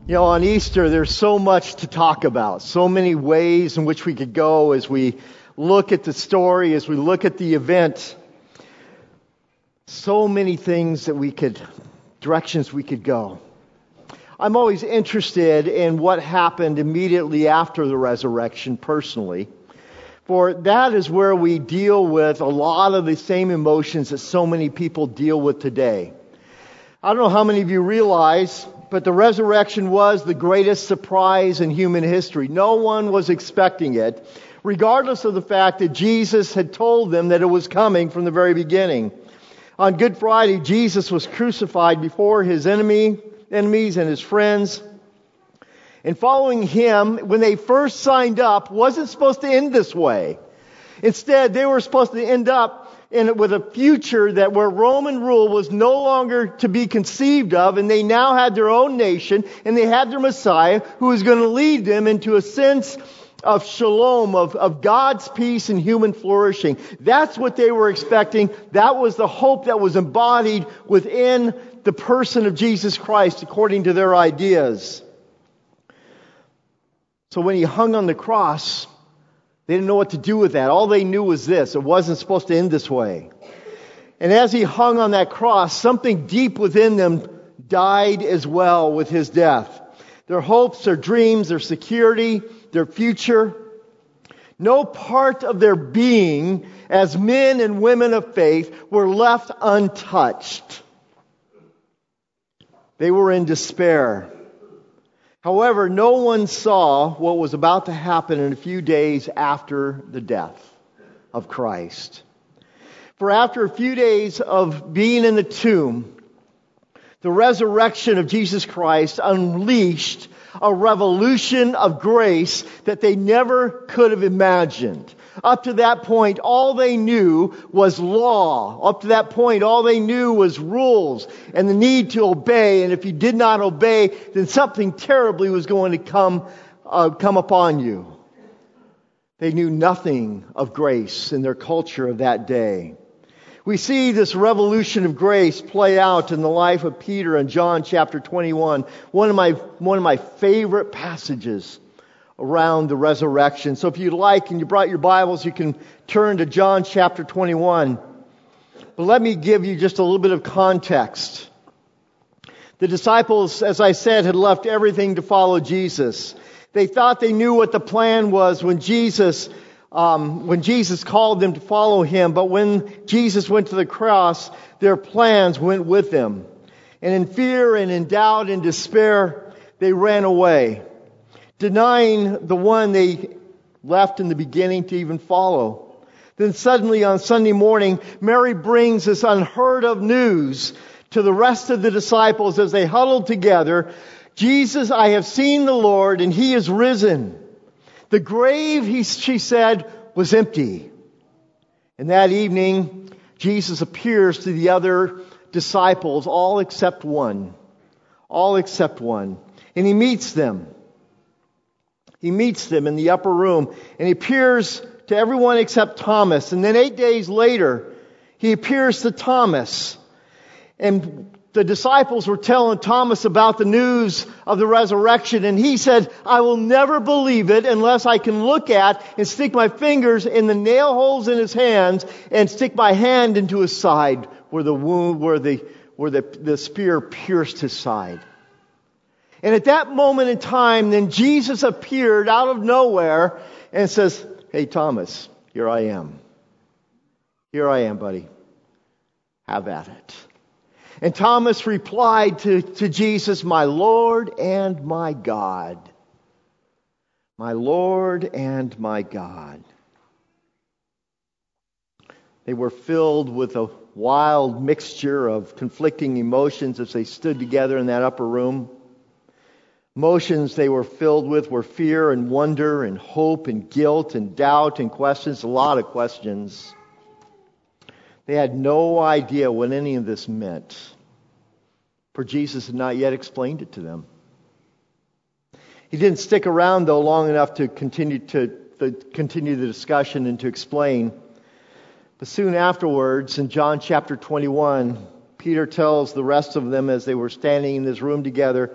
You know, on Easter, there's so much to talk about, so many ways in which we could go as we look at the story, as we look at the event. So many things directions we could go. I'm always interested in what happened immediately after the resurrection personally, for that is where we deal with a lot of the same emotions that so many people deal with today. I don't know how many of you realize, but the resurrection was the greatest surprise in human history. No one was expecting it, regardless of the fact that Jesus had told them that it was coming from the very beginning. On Good Friday, Jesus was crucified before his enemies and his friends. And following him, when they first signed up, wasn't supposed to end this way. Instead, they were supposed to end up with a future that where Roman rule was no longer to be conceived of, and they now had their own nation, and they had their Messiah who was going to lead them into a sense of shalom, of God's peace and human flourishing. That's what they were expecting. That was the hope that was embodied within the person of Jesus Christ, according to their ideas. So when he hung on the cross, they didn't know what to do with that. All they knew was this: it wasn't supposed to end this way. And as he hung on that cross, something deep within them died as well with his death. Their hopes, their dreams, their security, their future. No part of their being as men and women of faith were left untouched. They were in despair. However, no one saw what was about to happen in a few days after the death of Christ. For after a few days of being in the tomb, the resurrection of Jesus Christ unleashed a revolution of grace that they never could have imagined. Up to that point, all they knew was law. Up to that point, all they knew was rules and the need to obey. And if you did not obey, then something terribly was going to come upon you. They knew nothing of grace in their culture of that day. We see this revolution of grace play out in the life of Peter in John chapter 21. One of my favorite passages around the resurrection. So if you'd like, and you brought your Bibles, you can turn to John chapter 21. But let me give you just a little bit of context. The disciples, as I said, had left everything to follow Jesus. They thought they knew what the plan was when Jesus called them to follow him. But when Jesus went to the cross, their plans went with them. And in fear and in doubt and despair, they ran away, denying the one they left in the beginning to even follow. Then suddenly on Sunday morning, Mary brings this unheard of news to the rest of the disciples as they huddled together. Jesus, I have seen the Lord, and he is risen. The grave, she said, was empty. And that evening, Jesus appears to the other disciples, all except one. All except one. And he meets them. He meets them in the upper room, and he appears to everyone except Thomas. And then 8 days later, he appears to Thomas. And the disciples were telling Thomas about the news of the resurrection, and he said, I will never believe it unless I can look at and stick my fingers in the nail holes in his hands and stick my hand into his side where the spear pierced his side. And at that moment in time, then Jesus appeared out of nowhere and says, hey, Thomas, here I am. Here I am, buddy. Have at it. And Thomas replied to Jesus, my Lord and my God. My Lord and my God. They were filled with a wild mixture of conflicting emotions as they stood together in that upper room. Emotions they were filled with were fear and wonder and hope and guilt and doubt and questions, a lot of questions. They had no idea what any of this meant, for Jesus had not yet explained it to them. He didn't stick around, though, long enough to continue the discussion and to explain. But soon afterwards, in John chapter 21, Peter tells the rest of them as they were standing in this room together,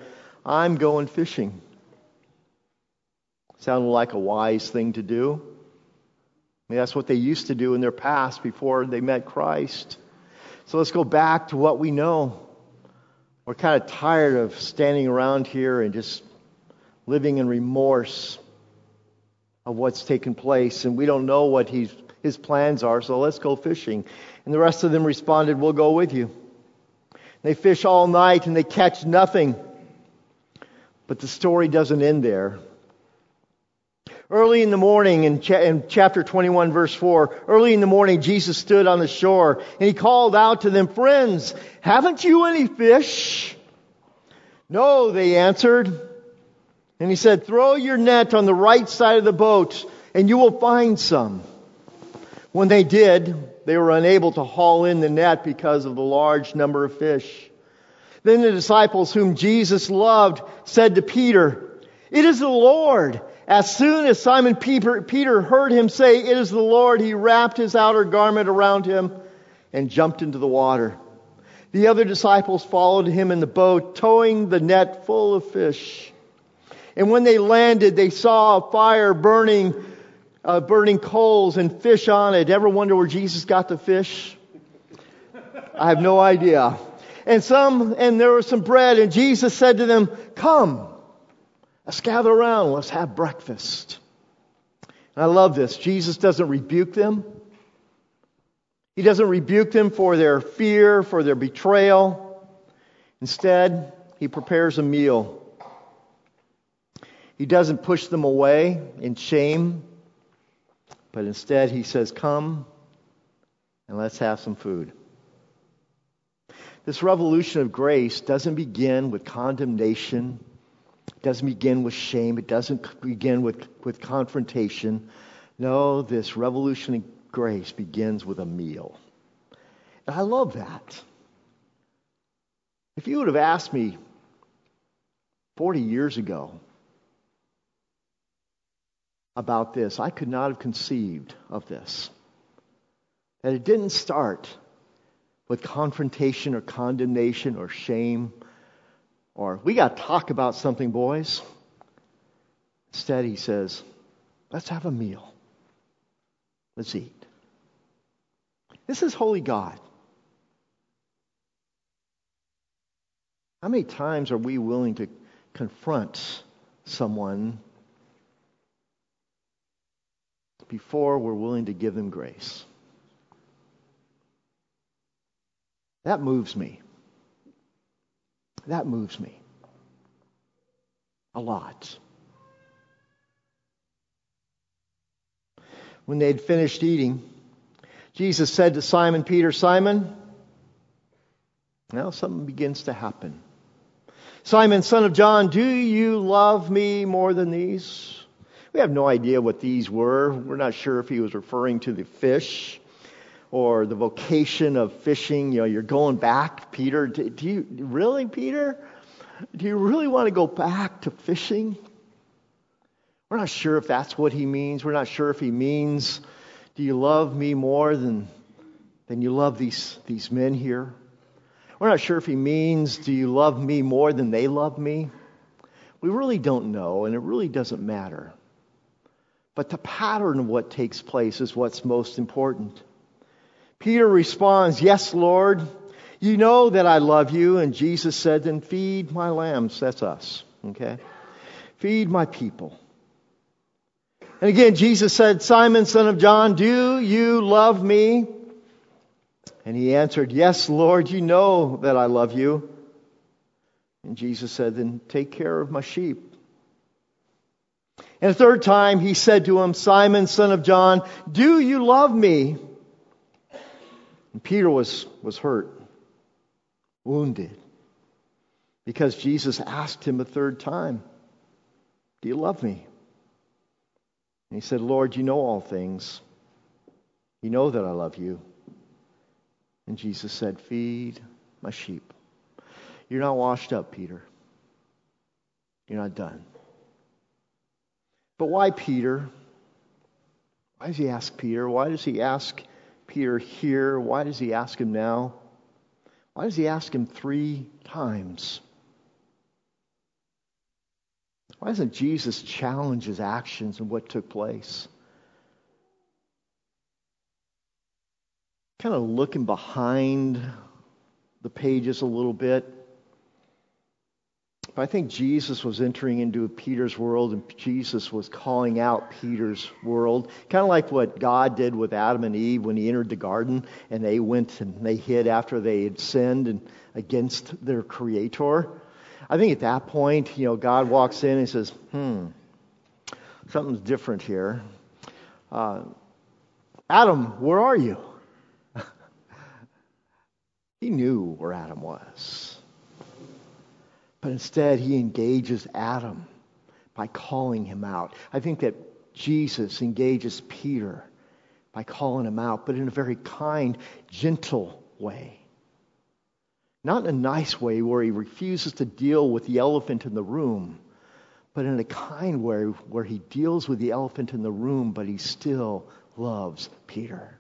I'm going fishing. Sounded like a wise thing to do. I mean, that's what they used to do in their past before they met Christ. So let's go back to what we know. We're kind of tired of standing around here and just living in remorse of what's taken place, and we don't know what his plans are, so let's go fishing. And the rest of them responded, we'll go with you. They fish all night and they catch nothing. But the story doesn't end there. Early in the morning, in chapter 21, verse 4, early in the morning, Jesus stood on the shore and he called out to them, friends, haven't you any fish? No, they answered. And he said, throw your net on the right side of the boat and you will find some. When they did, they were unable to haul in the net because of the large number of fish. Then the disciples whom Jesus loved said to Peter, it is the Lord. As soon as Simon Peter heard him say, it is the Lord, he wrapped his outer garment around him and jumped into the water. The other disciples followed him in the boat, towing the net full of fish. And when they landed, they saw a fire burning coals and fish on it. Ever wonder where Jesus got the fish? I have no idea. And there was some bread, and Jesus said to them, come, let's gather around, let's have breakfast. And I love this. Jesus doesn't rebuke them. He doesn't rebuke them for their fear, for their betrayal. Instead, he prepares a meal. He doesn't push them away in shame, but instead he says, come and let's have some food. This revolution of grace doesn't begin with condemnation. It doesn't begin with shame. It doesn't begin with confrontation. No, this revolution of grace begins with a meal. And I love that. If you would have asked me 40 years ago about this, I could not have conceived of this. That it didn't start with confrontation or condemnation or shame or we got to talk about something, boys. Instead, he says, let's have a meal. Let's eat. This is holy God. How many times are we willing to confront someone before we're willing to give them grace? That moves me. That moves me a lot. When they had finished eating, Jesus said to Simon Peter, Simon, now something begins to happen. Simon, son of John, do you love me more than these? We have no idea what these were. We're not sure if he was referring to the fish or the vocation of fishing. You know, you're going back, Peter. Do you really, Peter? Do you really want to go back to fishing? We're not sure if that's what he means. We're not sure if he means, do you love me more than you love these men here? We're not sure if he means, do you love me more than they love me? We really don't know, and it really doesn't matter. But the pattern of what takes place is what's most important. Peter responds, yes, Lord, you know that I love you. And Jesus said, then feed my lambs. That's us, okay? Feed my people. And again, Jesus said, Simon, son of John, do you love me? And he answered, yes, Lord, you know that I love you. And Jesus said, then take care of my sheep. And a third time he said to him, Simon, son of John, do you love me? And Peter was hurt, wounded, because Jesus asked him a third time, do you love me? And he said, Lord, you know all things. You know that I love you. And Jesus said, feed my sheep. You're not washed up, Peter. You're not done. But why Peter? Why does he ask Peter? Why does he ask Peter here? Why does he ask him now? Why does he ask him 3 times? Why doesn't Jesus challenge his actions and what took place? Kind of looking behind the pages a little bit. I think Jesus was entering into Peter's world, and Jesus was calling out Peter's world. Kind of like what God did with Adam and Eve when he entered the garden, and they went and they hid after they had sinned and against their Creator. I think at that point, God walks in and says, something's different here. Adam, where are you? He knew where Adam was. But instead, he engages Adam by calling him out. I think that Jesus engages Peter by calling him out, but in a very kind, gentle way. Not in a nice way where he refuses to deal with the elephant in the room, but in a kind way where he deals with the elephant in the room, but he still loves Peter.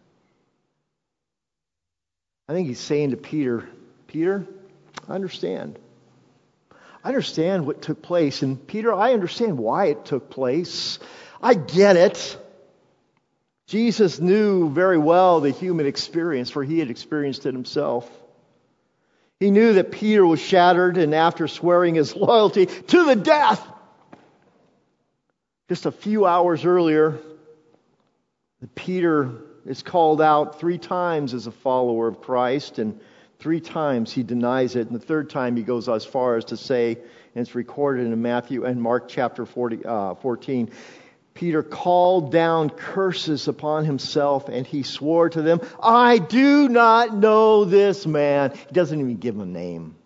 I think he's saying to Peter, Peter, I understand. I understand what took place. And Peter, I understand why it took place. I get it. Jesus knew very well the human experience, for he had experienced it himself. He knew that Peter was shattered, and after swearing his loyalty to the death, just a few hours earlier, Peter is called out 3 times as a follower of Christ, and 3 times he denies it, and the 3rd time he goes as far as to say, and it's recorded in Matthew and Mark chapter 14, Peter called down curses upon himself, and he swore to them, I do not know this man. He doesn't even give him a name.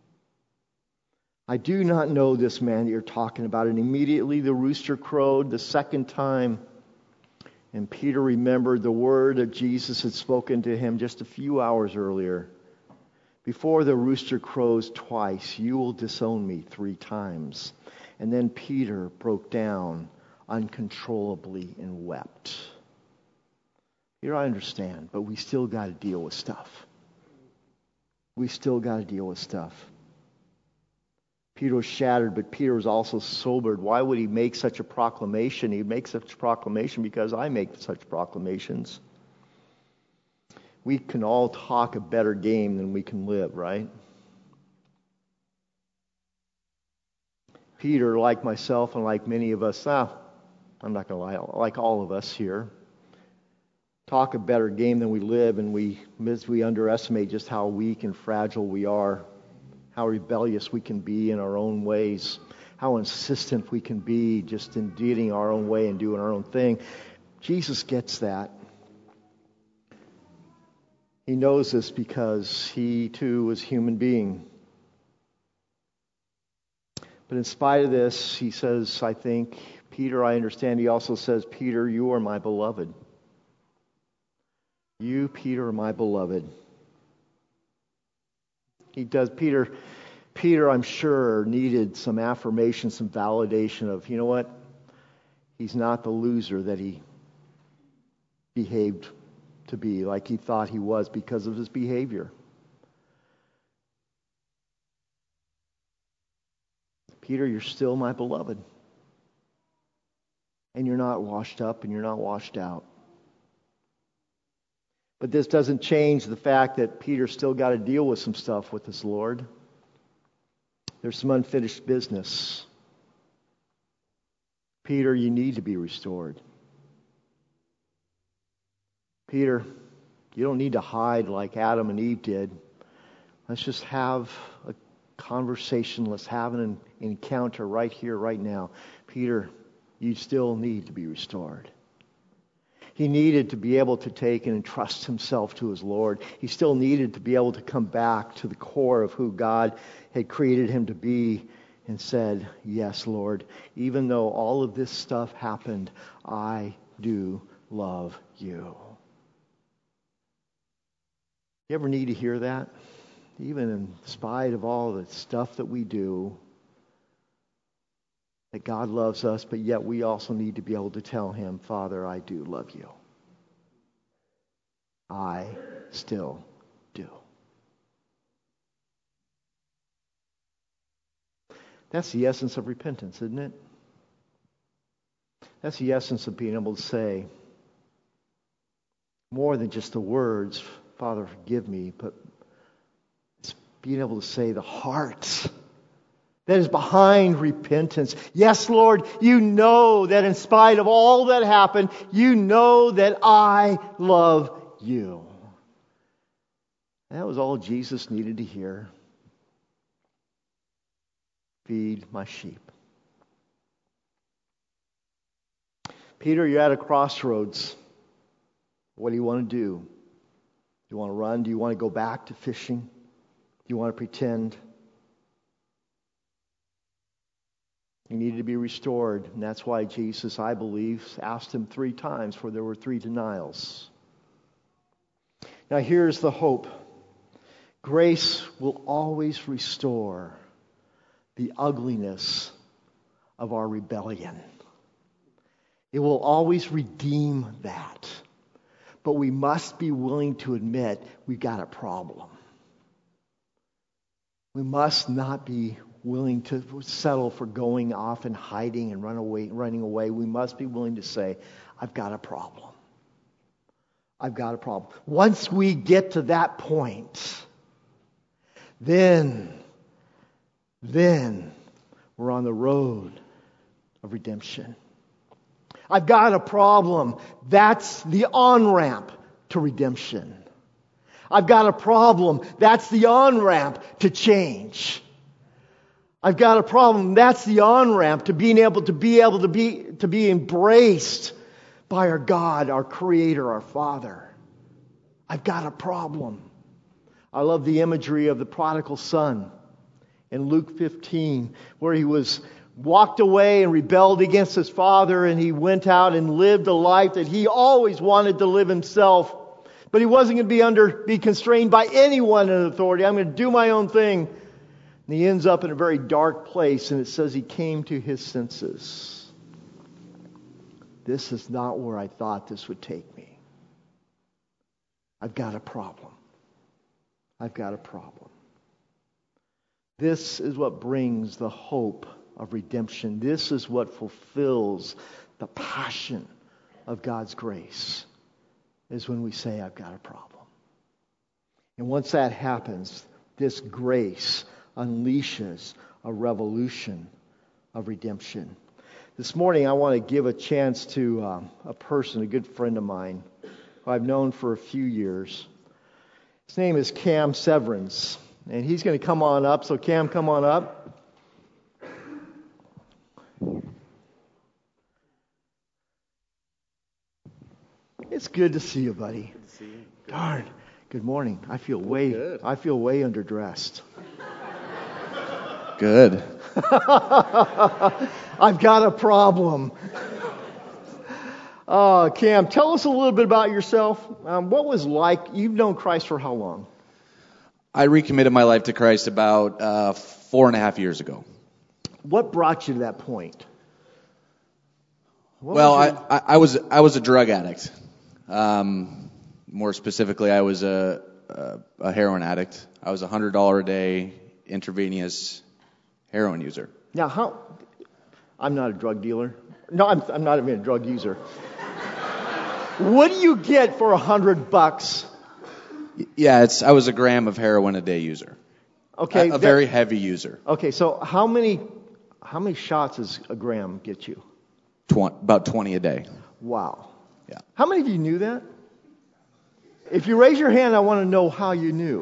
I do not know this man that you're talking about. And immediately the rooster crowed the 2nd time. And Peter remembered the word that Jesus had spoken to him just a few hours earlier. Before the rooster crows twice, you will disown me 3 times. And then Peter broke down uncontrollably and wept. Here I understand, but we still got to deal with stuff. We still got to deal with stuff. Peter was shattered, but Peter was also sobered. Why would he make such a proclamation? He'd make such a proclamation because I make such proclamations. We can all talk a better game than we can live, right? Peter, like myself and like many of us, I'm not going to lie, like all of us here, talk a better game than we live, and we underestimate just how weak and fragile we are, how rebellious we can be in our own ways, how insistent we can be just in getting our own way and doing our own thing. Jesus gets that. He knows this because he too was a human being. But in spite of this, he says, I think, Peter, I understand. He also says, Peter, you are my beloved. You, Peter, are my beloved. He does. Peter, I'm sure, needed some affirmation, some validation of, you know what? He's not the loser that he behaved to be, like he thought he was because of his behavior. Peter, you're still my beloved. And you're not washed up and you're not washed out. But this doesn't change the fact that Peter's still got to deal with some stuff with his Lord. There's some unfinished business. Peter, you need to be restored. Peter, you don't need to hide like Adam and Eve did. Let's just have a conversation. Let's have an encounter right here, right now. Peter, you still need to be restored. He needed to be able to take and entrust himself to his Lord. He still needed to be able to come back to the core of who God had created him to be and said, yes, Lord, even though all of this stuff happened, I do love you. You ever need to hear that? Even in spite of all the stuff that we do, that God loves us, but yet we also need to be able to tell him, Father, I do love you. I still do. That's the essence of repentance, isn't it? That's the essence of being able to say more than just the words, Father, forgive me, but it's being able to say the heart that is behind repentance. Yes, Lord, you know that in spite of all that happened, you know that I love you. That was all Jesus needed to hear. Feed my sheep. Peter, you're at a crossroads. What do you want to do? Do you want to run? Do you want to go back to fishing? Do you want to pretend? He needed to be restored, and that's why Jesus, I believe, asked him 3 times, for there were 3 denials. Now here's the hope. Grace will always restore the ugliness of our rebellion. It will always redeem that. But we must be willing to admit we've got a problem. We must not be willing to settle for going off and hiding and running away. We must be willing to say, I've got a problem. I've got a problem. Once we get to that point, then we're on the road of redemption. I've got a problem. That's the on-ramp to redemption. I've got a problem. That's the on-ramp to change. I've got a problem. That's the on-ramp to being able to be embraced by our God, our Creator, our Father. I've got a problem. I love the imagery of the prodigal son in Luke 15, where he walked away and rebelled against his father, and he went out and lived a life that he always wanted to live himself. But he wasn't going to be constrained by anyone in authority. I'm going to do my own thing. And he ends up in a very dark place, and it says he came to his senses. This is not where I thought this would take me. I've got a problem. I've got a problem. This is what brings the hope of redemption. This is what fulfills the passion of God's grace, is when we say, I've got a problem. And once that happens, this grace unleashes a revolution of redemption. This morning, I want to give a chance to a person, a good friend of mine, who I've known for a few years. His name is Cam Severance, and he's going to come on up. So Cam, come on up. It's good to see you, buddy. Good to see you. Darn. Good morning. I feel way underdressed. Good. I've got a problem. Cam, tell us a little bit about yourself. What was like? You've known Christ for how long? I recommitted my life to Christ about 4.5 years ago. What brought you to that point? I was a drug addict. More specifically, I was a heroin addict. I was a $100 a day intravenous heroin user. Now, I'm not a drug dealer. No, I'm not even a drug user. What do you get for $100? Yeah, I was a gram of heroin a day user. Okay, a very heavy user. Okay, so how many shots does a gram get you? About 20 a day. Wow. Yeah. How many of you knew that? If you raise your hand, I want to know how you knew.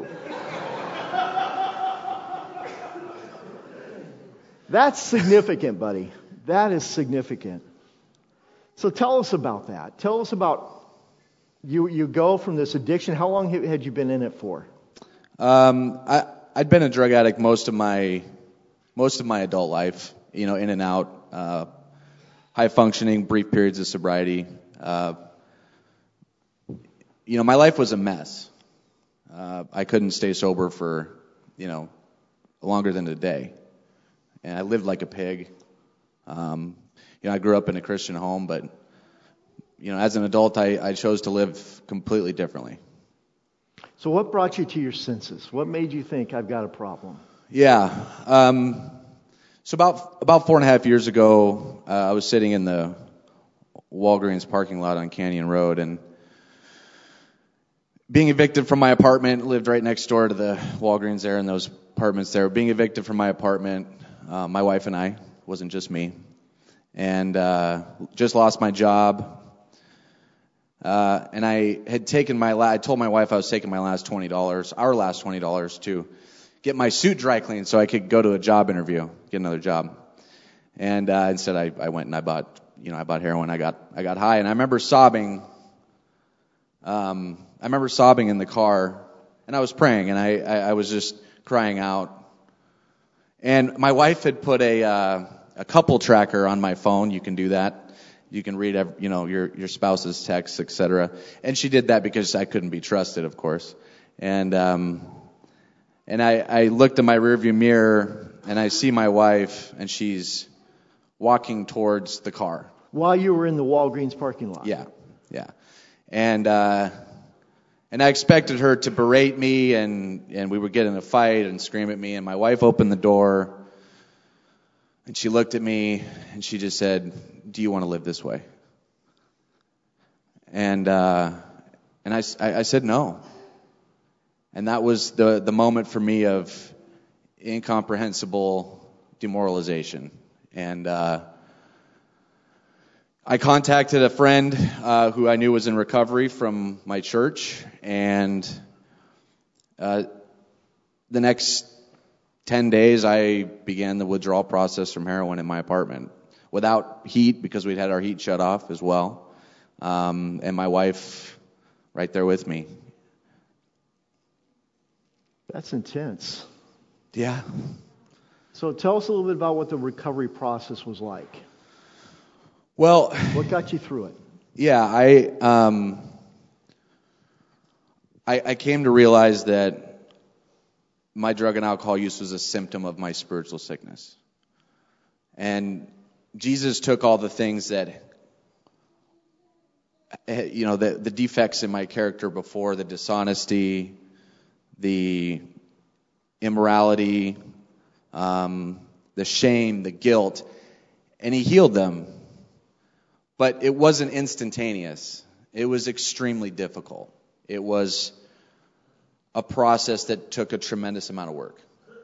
That's significant, buddy. That is significant. So tell us about that. Tell us about you go from this addiction. How long had you been in it for? I'd been a drug addict most of my adult life. In and out. High functioning, brief periods of sobriety. My life was a mess. I couldn't stay sober for, longer than a day. And I lived like a pig. I grew up in a Christian home, but, as an adult, I chose to live completely differently. So what brought you to your senses? What made you think, I've got a problem? Yeah. So about 4.5 years ago, I was sitting in the Walgreens parking lot on Canyon Road, and being evicted from my apartment, lived right next door to the Walgreens there, and those apartments there. Being evicted from my apartment, my wife and I, wasn't just me, and just lost my job. And I had taken I told my wife I was taking my last $20, our last $20, to get my suit dry cleaned so I could go to a job interview, get another job. And instead I went and I bought heroin. I got high, and I remember sobbing. I remember sobbing in the car, and I was praying, and I was just crying out. And my wife had put a couple tracker on my phone. You can do that. You can read, your spouse's texts, etc. And she did that because I couldn't be trusted, of course. And I looked in my rearview mirror, and I see my wife, and she's walking towards the car. While you were in the Walgreens parking lot? Yeah. And I expected her to berate me, and we would get in a fight and scream at me. And my wife opened the door, and she looked at me, and she just said, "Do you want to live this way?" And I said no. And that was the moment for me of incomprehensible demoralization. And I contacted a friend who I knew was in recovery from my church, and the next 10 days I began the withdrawal process from heroin in my apartment without heat, because we'd had our heat shut off as well, and my wife right there with me. That's intense. Yeah. So tell us a little bit about what the recovery process was like. Well, what got you through it? Yeah, I came to realize that my drug and alcohol use was a symptom of my spiritual sickness. And Jesus took all the things that, the defects in my character before, the dishonesty, the immorality, the shame, the guilt, and he healed them. But it wasn't instantaneous. It was extremely difficult. It was a process that took a tremendous amount of work.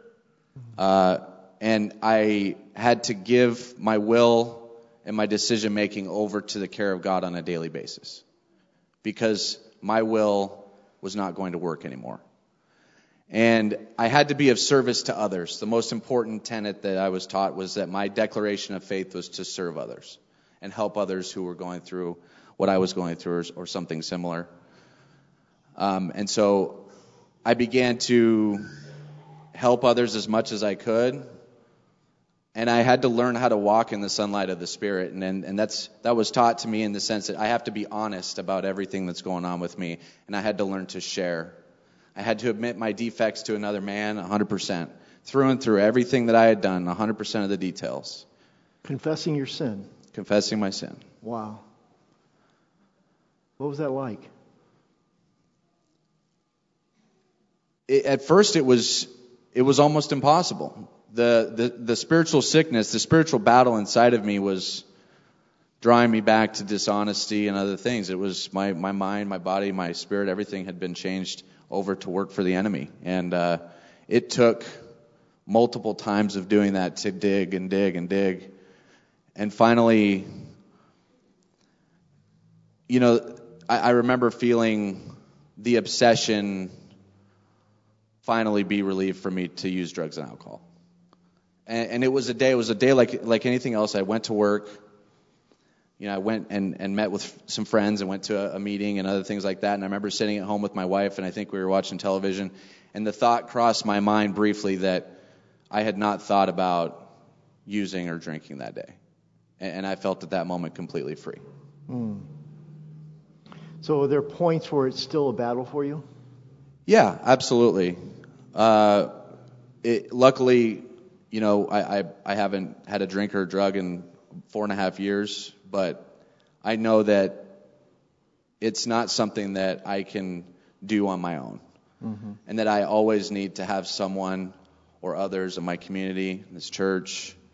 And I had to give my will and my decision making over to the care of God on a daily basis, because my will was not going to work anymore. And I had to be of service to others. The most important tenet that I was taught was that my declaration of faith was to serve others and help others who were going through what I was going through, or something similar. And so I began to help others as much as I could. And I had to learn how to walk in the sunlight of the Spirit. And that was taught to me in the sense that I have to be honest about everything that's going on with me. And I had to learn to share. I had to admit my defects to another man 100%. Through and through, everything that I had done, 100% of the details. Confessing your sin. Confessing my sin. Wow. What was that like? At first, it was almost impossible. The spiritual sickness, the spiritual battle inside of me was drawing me back to dishonesty and other things. It was my mind, my body, my spirit, everything had been changed over to work for the enemy. And it took multiple times of doing that to dig and dig and dig. And finally, I remember feeling the obsession finally be relieved for me to use drugs and alcohol. And it was a day like anything else. I went to work. I went and met with some friends and went to a meeting and other things like that. And I remember sitting at home with my wife, and I think we were watching television. And the thought crossed my mind briefly that I had not thought about using or drinking that day. And I felt at that moment completely free. So are there points where it's still a battle for you? Yeah, absolutely. Luckily, I haven't had a drink or a drug in 4.5 years, but I know that it's not something that I can do on my own. Mm-hmm. And that I always need to have someone or others in my community, in this church,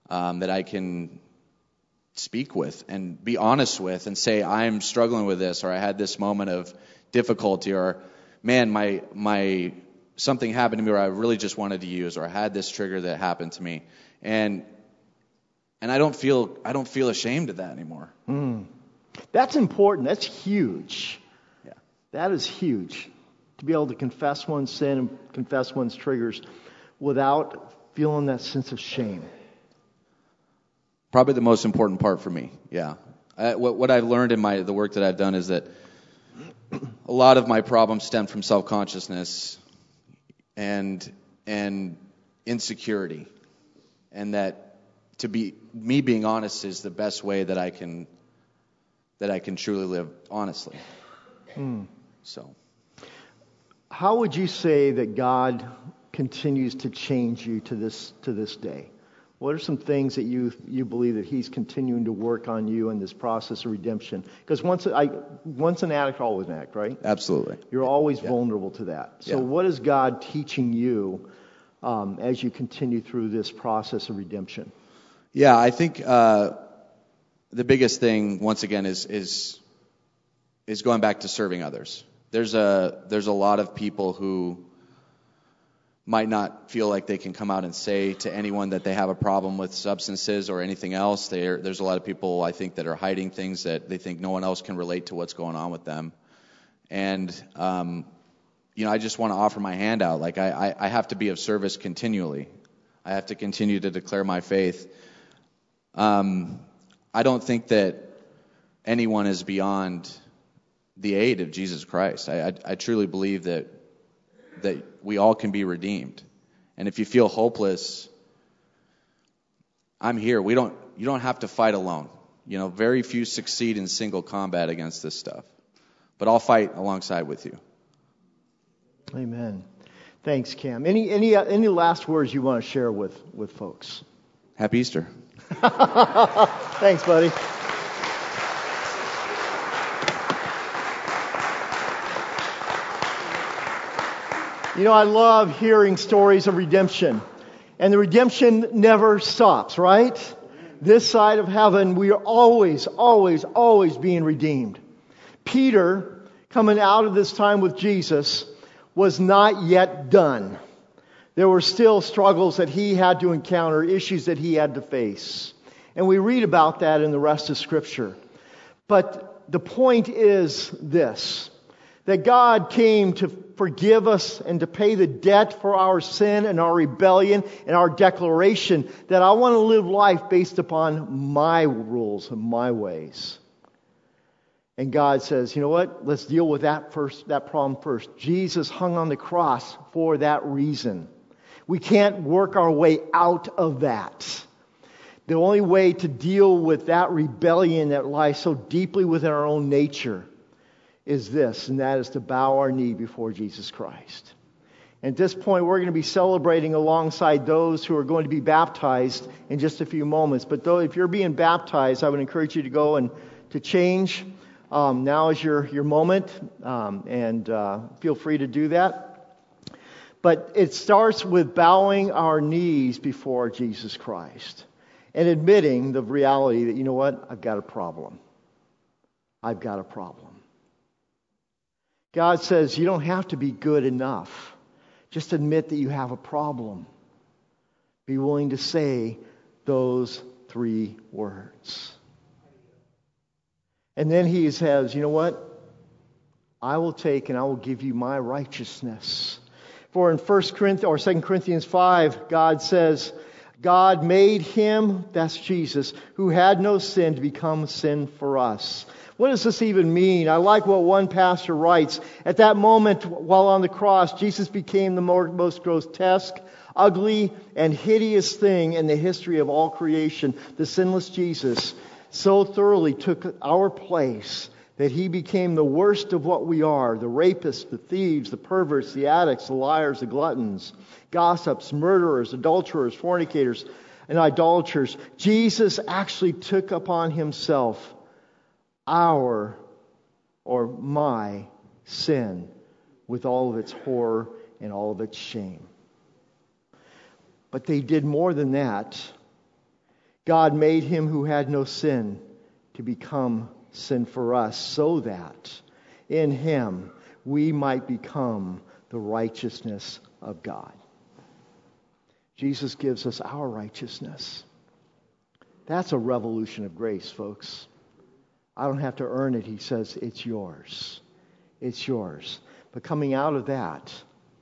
that I can speak with and be honest with and say, I'm struggling with this, or I had this moment of difficulty, or man, my something happened to me where I really just wanted to use, or I had this trigger that happened to me. And I don't feel ashamed of that anymore. That's important. That's huge. Yeah. That is huge. To be able to confess one's sin and confess one's triggers without feeling that sense of shame. Probably the most important part for me. Yeah. What I've learned in the work that I've done is that a lot of my problems stem from self-consciousness and insecurity, and that me being honest is the best way that I can truly live honestly. So, how would you say that God continues to change you to this day? What are some things that you believe that He's continuing to work on you in this process of redemption? Because once an addict, always an addict, right? Absolutely. You're always vulnerable to that. So what is God teaching you as you continue through this process of redemption? Yeah, I think the biggest thing, once again, is going back to serving others. There's a lot of people who might not feel like they can come out and say to anyone that they have a problem with substances or anything else. There's a lot of people, I think, that are hiding things that they think no one else can relate to what's going on with them. And, I just want to offer my hand out. Like, I have to be of service continually. I have to continue to declare my faith. I don't think that anyone is beyond the aid of Jesus Christ. I truly believe that we all can be redeemed. And if you feel hopeless, I'm here. You don't have to fight alone. Very few succeed in single combat against this stuff. But I'll fight alongside with you. Amen. Thanks, Cam. Any last words you want to share with folks? Happy Easter. Thanks, buddy. I love hearing stories of redemption. And the redemption never stops, right? This side of heaven, we are always, always, always being redeemed. Peter, coming out of this time with Jesus, was not yet done. There were still struggles that he had to encounter, issues that he had to face. And we read about that in the rest of Scripture. But the point is this, that God came to forgive us and to pay the debt for our sin and our rebellion and our declaration that I want to live life based upon my rules and my ways. And God says, you know what? Let's deal with that problem first. Jesus hung on the cross for that reason. We can't work our way out of that. The only way to deal with that rebellion that lies so deeply within our own nature is this, and that is to bow our knee before Jesus Christ. And at this point, we're going to be celebrating alongside those who are going to be baptized in just a few moments. But if you're being baptized, I would encourage you to go and to change. Now is your moment, and feel free to do that. But it starts with bowing our knees before Jesus Christ and admitting the reality that, you know what, I've got a problem. I've got a problem. God says you don't have to be good enough. Just admit that you have a problem. Be willing to say those 3 words. And then He says, you know what? I will take and I will give you my righteousness. For in 2 Corinthians 5, God says, God made Him, that's Jesus, who had no sin to become sin for us. What does this even mean? I like what one pastor writes. At that moment, while on the cross, Jesus became the most grotesque, ugly, and hideous thing in the history of all creation. The sinless Jesus so thoroughly took our place that He became the worst of what we are. The rapists, the thieves, the perverts, the addicts, the liars, the gluttons, gossips, murderers, adulterers, fornicators, and idolaters. Jesus actually took upon Himself my sin with all of its horror and all of its shame. But they did more than that. God made him who had no sin to become sin for us, so that in him we might become the righteousness of God. Jesus gives us our righteousness. That's a revolution of grace, folks. I don't have to earn it. He says, it's yours. It's yours. But coming out of that,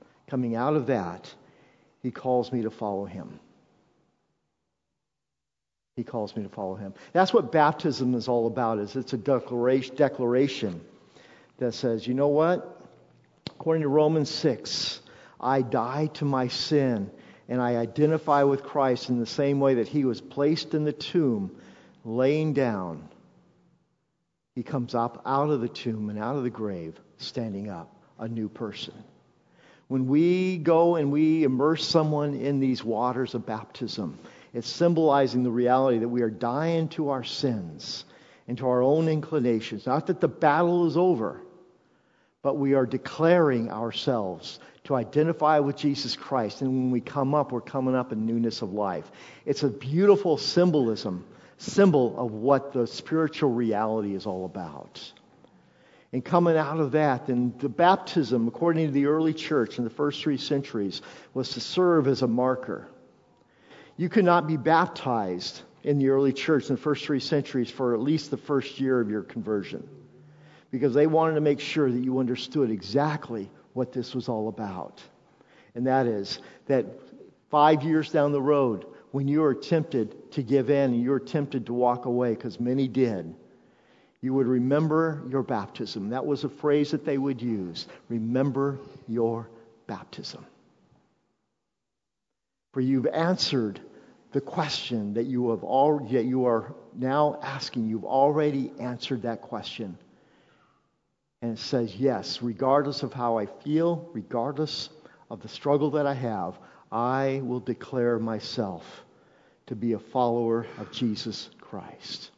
he calls me to follow him. He calls me to follow him. That's what baptism is all about. It's a declaration that says, you know what? According to Romans 6, I die to my sin and I identify with Christ in the same way that he was placed in the tomb, laying down. He comes up out of the tomb and out of the grave, standing up, a new person. When we go and we immerse someone in these waters of baptism, it's symbolizing the reality that we are dying to our sins and to our own inclinations. Not that the battle is over, but we are declaring ourselves to identify with Jesus Christ. And when we come up, we're coming up in newness of life. It's a beautiful symbol of what the spiritual reality is all about. And coming out of that, then the baptism, according to the early church in the first 3 centuries, was to serve as a marker. You could not be baptized in the early church in the first 3 centuries for at least the first year of your conversion, because they wanted to make sure that you understood exactly what this was all about. And that is that 5 years down the road, when you are tempted to give in and you are tempted to walk away, because many did, you would remember your baptism. That was a phrase that they would use. Remember your baptism. For you've answered the question that you are now asking. You've already answered that question. And it says, yes, regardless of how I feel, regardless of the struggle that I have, I will declare myself to be a follower of Jesus Christ.